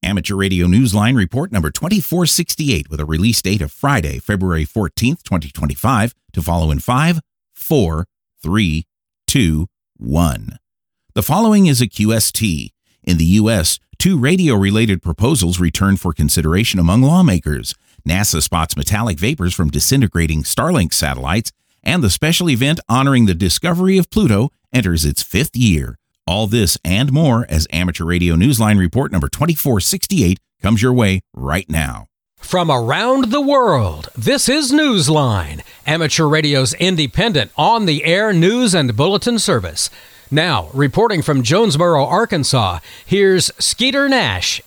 Amateur Radio Newsline report number 2468 with a release date of Friday, February 14th, 2025 to follow in 5, 4, 3, 2, 1. The following is a QST. In the U.S., 2 radio-related proposals returned for consideration among lawmakers. NASA spots metallic vapors from disintegrating Starlink satellites, and the special event honoring the discovery of Pluto enters its 5th year. All this and more as Amateur Radio Newsline report number 2468 comes your way right now. From around the world, this is Newsline, Amateur Radio's independent, on-the-air news and bulletin service. Now, reporting from Jonesboro, Arkansas, here's Skeeter Nash,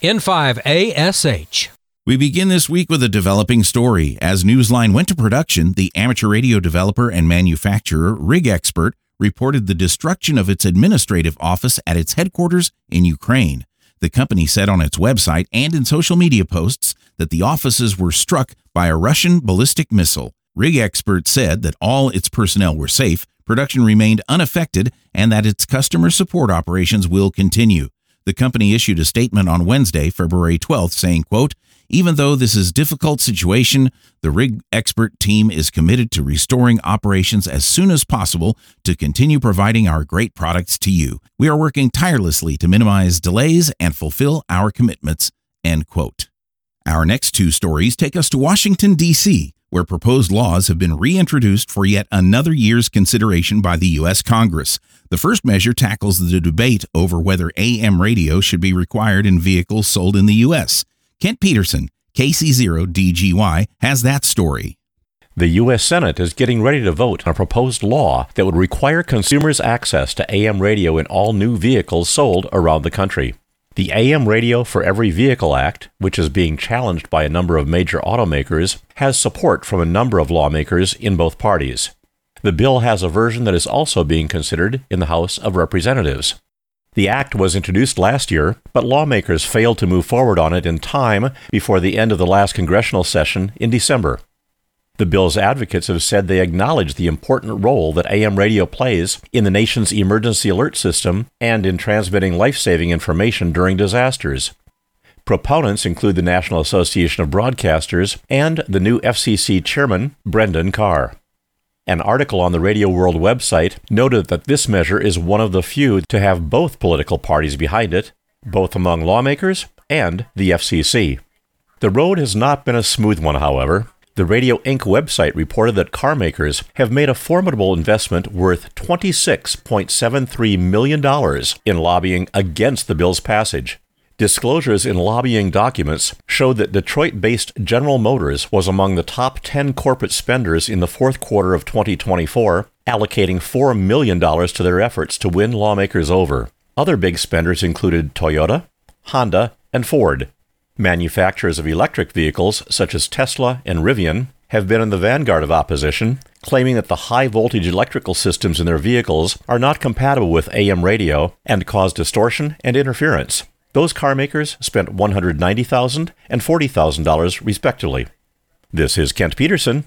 N5ASH. We begin this week with a developing story. As Newsline went to production, the amateur radio developer and manufacturer Rig Expert reported the destruction of its administrative office at its headquarters in Ukraine. The company said on its website and in social media posts that the offices were struck by a Russian ballistic missile. Rig Expert said that all its personnel were safe, production remained unaffected, and that its customer support operations will continue. The company issued a statement on Wednesday, February 12th, saying, quote, "Even though this is a difficult situation, the Rig Expert team is committed to restoring operations as soon as possible to continue providing our great products to you. We are working tirelessly to minimize delays and fulfill our commitments." End quote. Our next 2 stories take us to Washington, D.C., where proposed laws have been reintroduced for yet another year's consideration by the U.S. Congress. The first measure tackles the debate over whether AM radio should be required in vehicles sold in the U.S. Kent Peterson, KC0DGY, has that story. The U.S. Senate is getting ready to vote on a proposed law that would require consumers access to AM radio in all new vehicles sold around the country. The AM Radio for Every Vehicle Act, which is being challenged by a number of major automakers, has support from a number of lawmakers in both parties. The bill has a version that is also being considered in the House of Representatives. The act was introduced last year, but lawmakers failed to move forward on it in time before the end of the last congressional session in December. The bill's advocates have said they acknowledge the important role that AM radio plays in the nation's emergency alert system and in transmitting life-saving information during disasters. Proponents include the National Association of Broadcasters and the new FCC chairman, Brendan Carr. An article on the Radio World website noted that this measure is one of the few to have both political parties behind it, both among lawmakers and the FCC. The road has not been a smooth one, however. The Radio Inc. website reported that car makers have made a formidable investment worth $26.73 million in lobbying against the bill's passage. Disclosures in lobbying documents showed that Detroit-based General Motors was among the top 10 corporate spenders in the 4th quarter of 2024, allocating $4 million to their efforts to win lawmakers over. Other big spenders included Toyota, Honda, and Ford. Manufacturers of electric vehicles, such as Tesla and Rivian, have been in the vanguard of opposition, claiming that the high-voltage electrical systems in their vehicles are not compatible with AM radio and cause distortion and interference. Those car makers spent $190,000 and $40,000 respectively. This is Kent Peterson,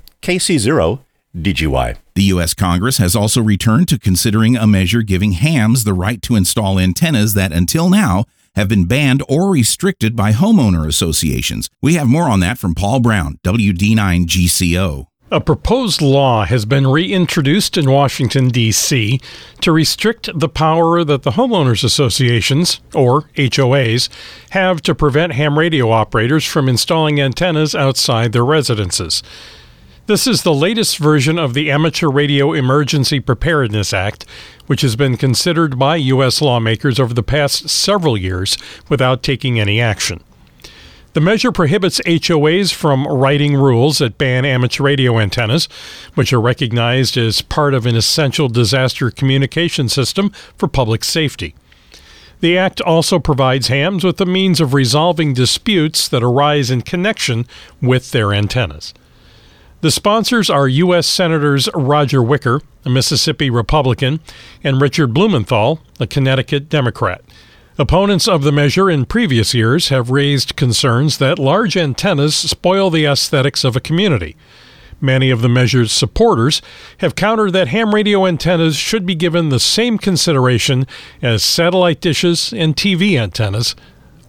KC0DGY. The U.S. Congress has also returned to considering a measure giving hams the right to install antennas that until now have been banned or restricted by homeowner associations. We have more on that from Paul Brown, WD9GCO. A proposed law has been reintroduced in Washington, D.C. to restrict the power that the homeowners associations, or HOAs, have to prevent ham radio operators from installing antennas outside their residences. This is the latest version of the Amateur Radio Emergency Preparedness Act, which has been considered by U.S. lawmakers over the past several years without taking any action. The measure prohibits HOAs from writing rules that ban amateur radio antennas, which are recognized as part of an essential disaster communication system for public safety. The act also provides hams with the means of resolving disputes that arise in connection with their antennas. The sponsors are U.S. Senators Roger Wicker, a Mississippi Republican, and Richard Blumenthal, a Connecticut Democrat. Opponents of the measure in previous years have raised concerns that large antennas spoil the aesthetics of a community. Many of the measure's supporters have countered that ham radio antennas should be given the same consideration as satellite dishes and TV antennas,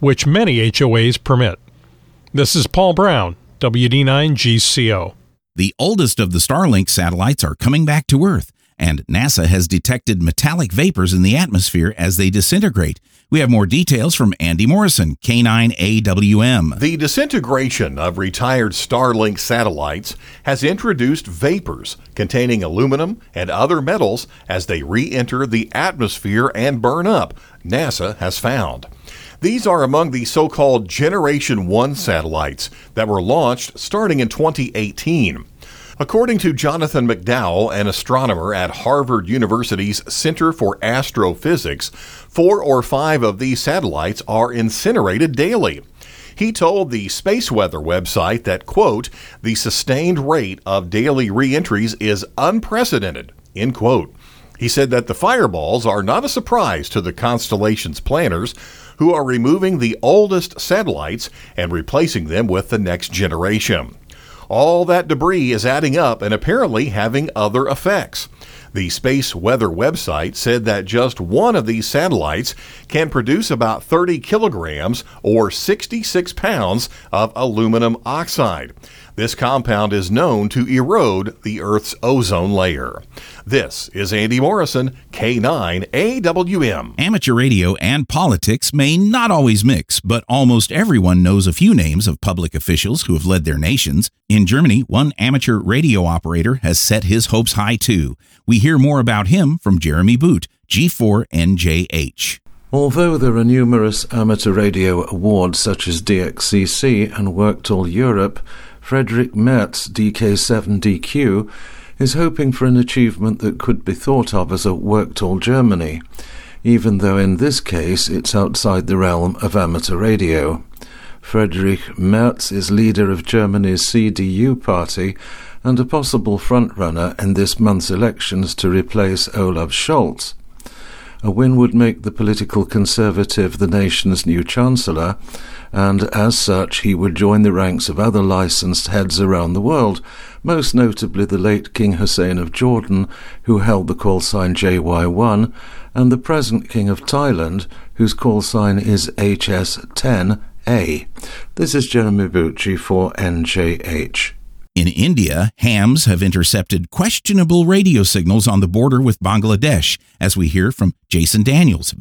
which many HOAs permit. This is Paul Brown, WD9GCO. The oldest of the Starlink satellites are coming back to Earth, and NASA has detected metallic vapors in the atmosphere as they disintegrate. We have more details from Andy Morrison, K9AWM. The disintegration of retired Starlink satellites has introduced vapors containing aluminum and other metals as they re-enter the atmosphere and burn up, NASA has found. These are among the so-called Generation 1 satellites that were launched starting in 2018. According to Jonathan McDowell, an astronomer at Harvard University's Center for Astrophysics, 4 or 5 of these satellites are incinerated daily. He told the Space Weather website that, quote, the sustained rate of daily re-entries is unprecedented, end quote. He said that the fireballs are not a surprise to the constellation's planners, who are removing the oldest satellites and replacing them with the next generation. All that debris is adding up and apparently having other effects. The Space Weather website said that just one of these satellites can produce about 30 kilograms or 66 pounds of aluminum oxide. This compound is known to erode the Earth's ozone layer. This is Andy Morrison, K9AWM. Amateur radio and politics may not always mix, but almost everyone knows a few names of public officials who have led their nations. In Germany, one amateur radio operator has set his hopes high too. We hear more about him from Jeremy Boot, G4NJH. Although there are numerous amateur radio awards such as DXCC and Worktool Europe, Frederick Merz, DK7DQ, is hoping for an achievement that could be thought of as a Worktool Germany, even though in this case it's outside the realm of amateur radio. Frederick Merz is leader of Germany's CDU party and a possible frontrunner in this month's elections to replace Olaf Scholz. A win would make the political conservative the nation's new chancellor, and as such he would join the ranks of other licensed heads around the world, most notably the late King Hussein of Jordan, who held the call sign JY1, and the present King of Thailand, whose call sign is HS10A. This is Jeremy Bucci for NJH. In India, hams have intercepted questionable radio signals on the border with Bangladesh, as we hear from Jason Daniels,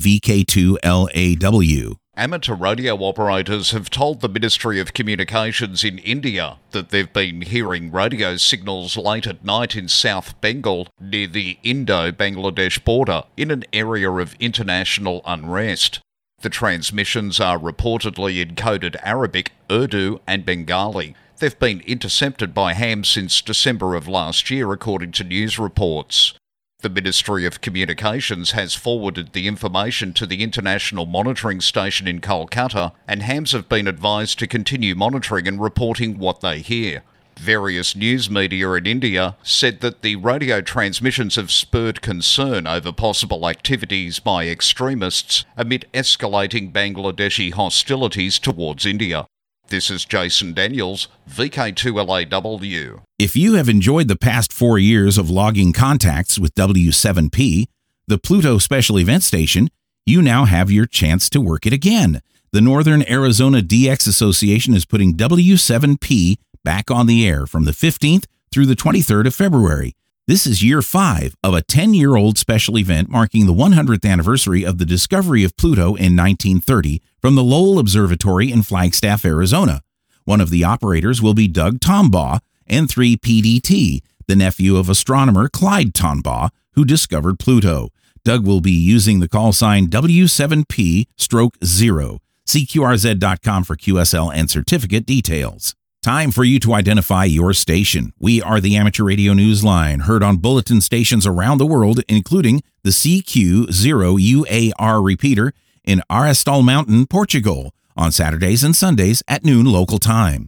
VK2LAW. Amateur radio operators have told the Ministry of Communications in India that they've been hearing radio signals late at night in South Bengal near the Indo-Bangladesh border in an area of international unrest. The transmissions are reportedly in coded Arabic, Urdu and Bengali. They've been intercepted by hams since December of last year, according to news reports. The Ministry of Communications has forwarded the information to the International Monitoring Station in Kolkata, and hams have been advised to continue monitoring and reporting what they hear. Various news media in India said that the radio transmissions have spurred concern over possible activities by extremists amid escalating Bangladeshi hostilities towards India. This is Jason Daniels, VK2LAW. If you have enjoyed the past 4 years of logging contacts with W7P, the Pluto Special Event Station, you now have your chance to work it again. The Northern Arizona DX Association is putting W7P back on the air from the 15th through the 23rd of February. This is year 5 of a 10-year-old special event marking the 100th anniversary of the discovery of Pluto in 1930 from the Lowell Observatory in Flagstaff, Arizona. One of the operators will be Doug Tombaugh, N3PDT, the nephew of astronomer Clyde Tombaugh, who discovered Pluto. Doug will be using the call sign W7P/0. See QRZ.com for QSL and certificate details. Time for you to identify your station. We are the Amateur Radio Newsline, heard on bulletin stations around the world, including the CQ0UAR repeater in Arestal Mountain, Portugal, on Saturdays and Sundays at noon local time.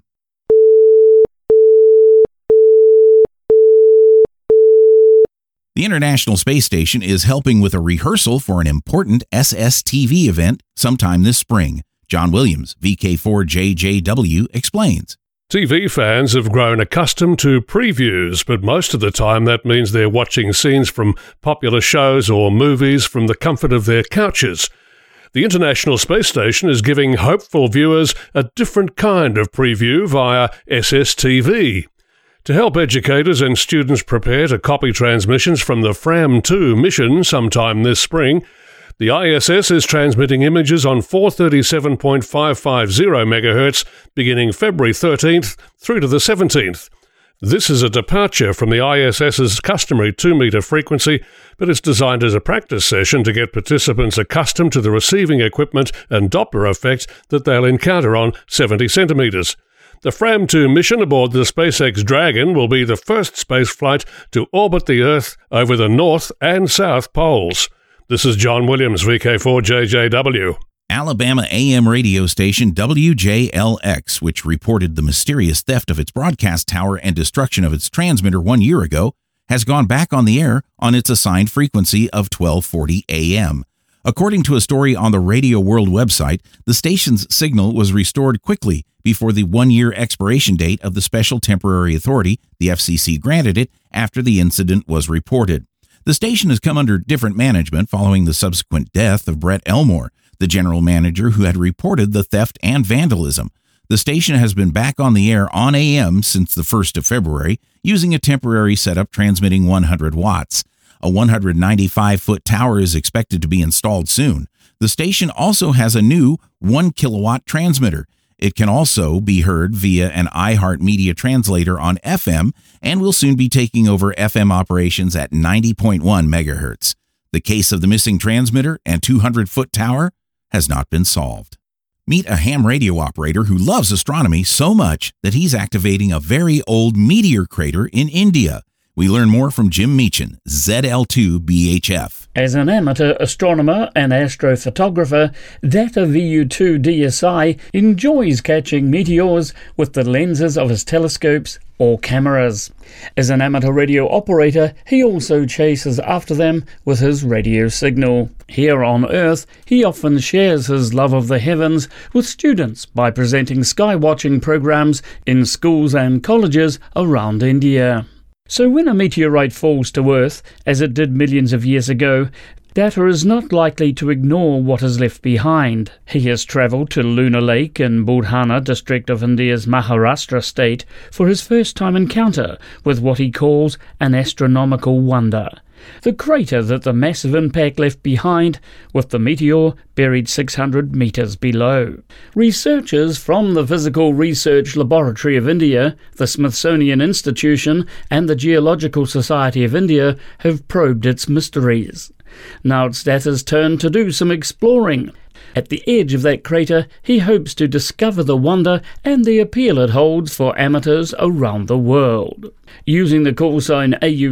The International Space Station is helping with a rehearsal for an important SSTV event sometime this spring. John Williams, VK4JJW, explains. TV fans have grown accustomed to previews, but most of the time that means they're watching scenes from popular shows or movies from the comfort of their couches. The International Space Station is giving hopeful viewers a different kind of preview via SSTV. To help educators and students prepare to copy transmissions from the FRAM-2 mission sometime this spring, the ISS is transmitting images on 437.550 MHz beginning February 13th through to the 17th. This is a departure from the ISS's customary 2-metre frequency, but it's designed as a practice session to get participants accustomed to the receiving equipment and Doppler effect that they'll encounter on 70 centimetres. The FRAM-2 mission aboard the SpaceX Dragon will be the first spaceflight to orbit the Earth over the North and South Poles. This is John Williams, VK4JJW. Alabama AM radio station WJLX, which reported the mysterious theft of its broadcast tower and destruction of its transmitter 1 year ago, has gone back on the air on its assigned frequency of 1240 AM. According to a story on the Radio World website, the station's signal was restored quickly before the 1-year expiration date of the Special Temporary Authority the FCC granted it after the incident was reported. The station has come under different management following the subsequent death of Brett Elmore, the general manager who had reported the theft and vandalism. The station has been back on the air on AM since the 1st of February, using a temporary setup transmitting 100 watts. A 195-foot tower is expected to be installed soon. The station also has a new 1-kilowatt transmitter. It can also be heard via an iHeartMedia translator on FM and will soon be taking over FM operations at 90.1 megahertz. The case of the missing transmitter and 200-foot tower has not been solved. Meet a ham radio operator who loves astronomy so much that he's activating a very old meteor crater in India. We learn more from Jim Meechan, ZL2BHF. As an amateur astronomer and astrophotographer, Data VU2 DSI enjoys catching meteors with the lenses of his telescopes or cameras. As an amateur radio operator, he also chases after them with his radio signal. Here on Earth, he often shares his love of the heavens with students by presenting skywatching programs in schools and colleges around India. So when a meteorite falls to Earth, as it did millions of years ago, Data is not likely to ignore what is left behind. He has travelled to Lunar Lake in Buldhana district of India's Maharashtra state for his first-time encounter with what he calls an astronomical wonder. The crater that the massive impact left behind, with the meteor buried 600 metres below. Researchers from the Physical Research Laboratory of India, the Smithsonian Institution and the Geological Society of India have probed its mysteries. Now it's Data's turn to do some exploring. At the edge of that crater, he hopes to discover the wonder and the appeal it holds for amateurs around the world. Using the call sign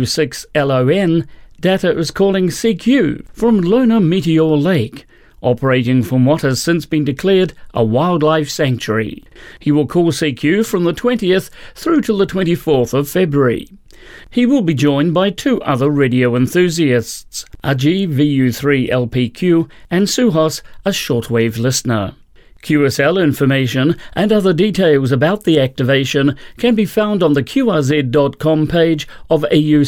AU6LON, Data is calling CQ from Lunar Meteor Lake, operating from what has since been declared a wildlife sanctuary. He will call CQ from the 20th through till the 24th of February. He will be joined by 2 other radio enthusiasts, Ajay VU3LPQ and Suhas, a shortwave listener. QSL information and other details about the activation can be found on the QRZ.com page of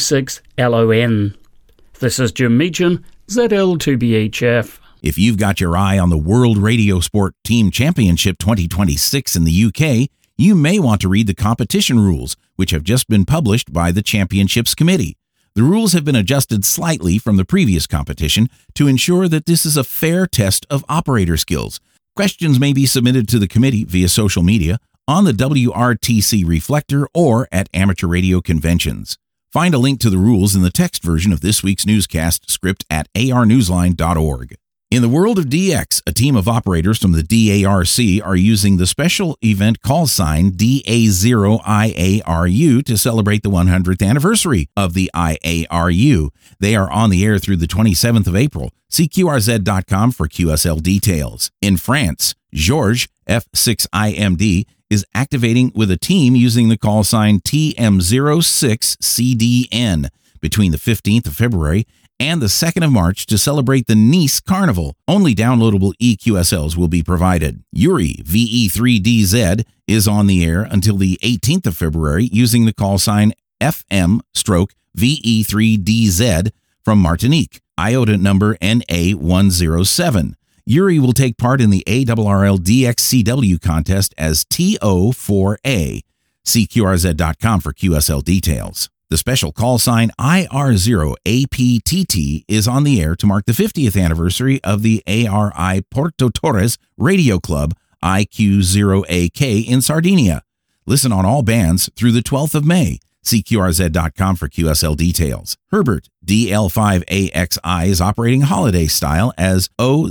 AU6LON. This is Jim Meechan, ZL2BHF. If you've got your eye on the World Radio Sport Team Championship 2026 in the UK, you may want to read the competition rules, which have just been published by the Championships Committee. The rules have been adjusted slightly from the previous competition to ensure that this is a fair test of operator skills. Questions may be submitted to the committee via social media, on the WRTC Reflector, or at amateur radio conventions. Find a link to the rules in the text version of this week's newscast script at arnewsline.org. In the world of DX, a team of operators from the DARC are using the special event call sign DA0IARU to celebrate the 100th anniversary of the IARU. They are on the air through the 27th of April. See QRZ.com for QSL details. In France, Georges, F6IMD, is activating with a team using the call sign TM06CDN between the 15th of February and the 2nd of March to celebrate the Nice Carnival. Only downloadable EQSLs will be provided. Yuri, VE3DZ, is on the air until the 18th of February using the call sign FM/VE3DZ from Martinique, IOTA number NA107. Yuri will take part in the ARRL DXCW contest as TO4A. See QRZ.com for QSL details. The special call sign IR0APTT is on the air to mark the 50th anniversary of the ARI Porto Torres Radio Club IQ0AK in Sardinia. Listen on all bands through the 12th of May. See QRZ.com for QSL details. Herbert DL5AXI is operating holiday style as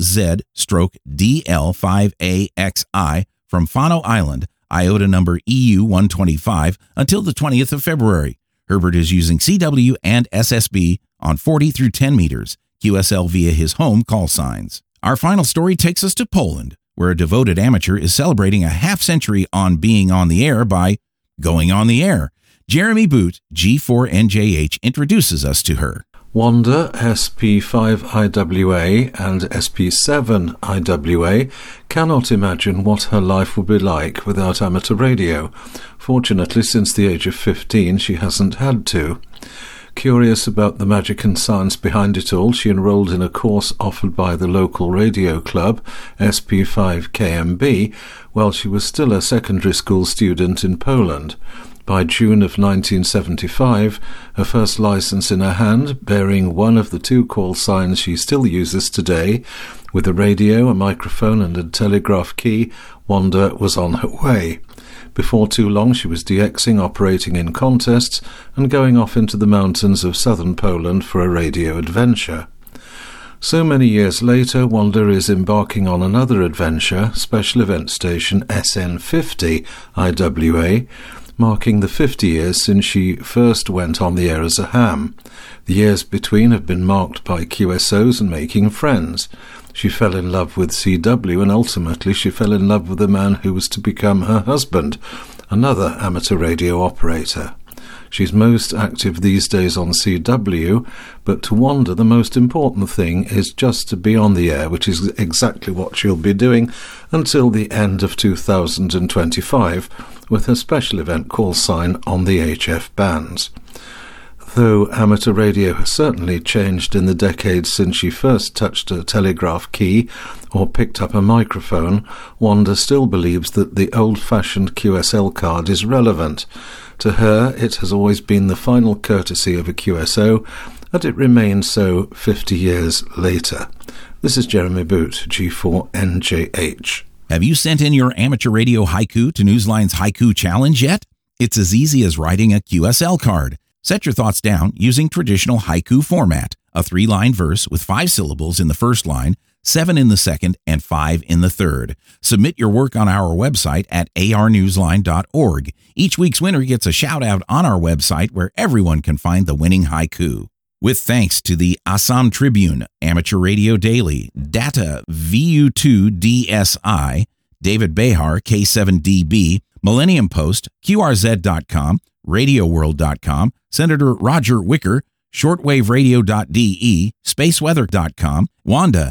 OZ/DL5AXI from Fano Island, IOTA number EU125, until the 20th of February. Herbert is using CW and SSB on 40 through 10 meters, QSL via his home call signs. Our final story takes us to Poland, where a devoted amateur is celebrating a half-century on being on the air by going on the air. Jeremy Boot, G4NJH, introduces us to her. Wanda, SP5IWA and SP7IWA, cannot imagine what her life would be like without amateur radio. Fortunately, since the age of 15, she hasn't had to. Curious about the magic and science behind it all, she enrolled in a course offered by the local radio club, SP5KMB, while she was still a secondary school student in Poland. By June of 1975, her first license in her hand, bearing one of the two call signs she still uses today, with a radio, a microphone and a telegraph key, Wanda was on her way. Before too long she was DXing, operating in contests, and going off into the mountains of southern Poland for a radio adventure. So many years later, Wanda is embarking on another adventure, special event station SN50 IWA, marking the 50 years since she first went on the air as a ham. The years between have been marked by QSOs and making friends. She fell in love with CW, and ultimately she fell in love with the man who was to become her husband, another amateur radio operator. She's most active these days on CW, but to Wanda the most important thing is just to be on the air, which is exactly what she'll be doing until the end of 2025, with her special event call sign on the HF bands. Though amateur radio has certainly changed in the decades since she first touched a telegraph key or picked up a microphone, Wanda still believes that the old-fashioned QSL card is relevant. To her, it has always been the final courtesy of a QSO, and it remains so 50 years later. This is Jeremy Boot, G4NJH. Have you sent in your amateur radio haiku to Newsline's Haiku Challenge yet? It's as easy as writing a QSL card. Set your thoughts down using traditional haiku format, a 3-line verse with 5 syllables in the first line, 7 in the second, and 5 in the third. Submit your work on our website at arnewsline.org. Each week's winner gets a shout-out on our website where everyone can find the winning haiku. With thanks to the Assam Tribune, Amateur Radio Daily, Data VU2DSI, David Behar, K7DB, Millennium Post, QRZ.com, RadioWorld.com, Senator Roger Wicker, shortwaveradio.de, spaceweather.com, Wanda,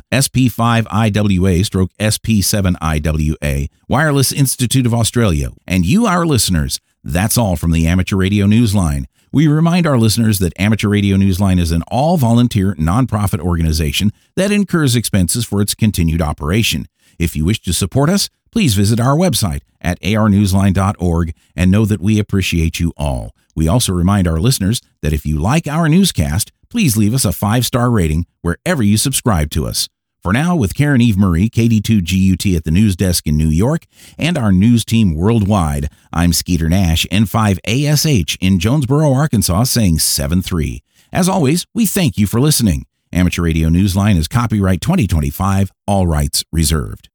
SP5IWA/SP7IWA, Wireless Institute of Australia, and you, our listeners. That's all from the Amateur Radio Newsline. We remind our listeners that Amateur Radio Newsline is an all-volunteer, nonprofit organization that incurs expenses for its continued operation. If you wish to support us, please visit our website at arnewsline.org and know that we appreciate you all. We also remind our listeners that if you like our newscast, please leave us a 5-star rating wherever you subscribe to us. For now, with Karen Eve Marie, KD2GUT at the news desk in New York, and our news team worldwide, I'm Skeeter Nash, N5ASH in Jonesboro, Arkansas, saying 7-3. As always, we thank you for listening. Amateur Radio Newsline is copyright 2025, all rights reserved.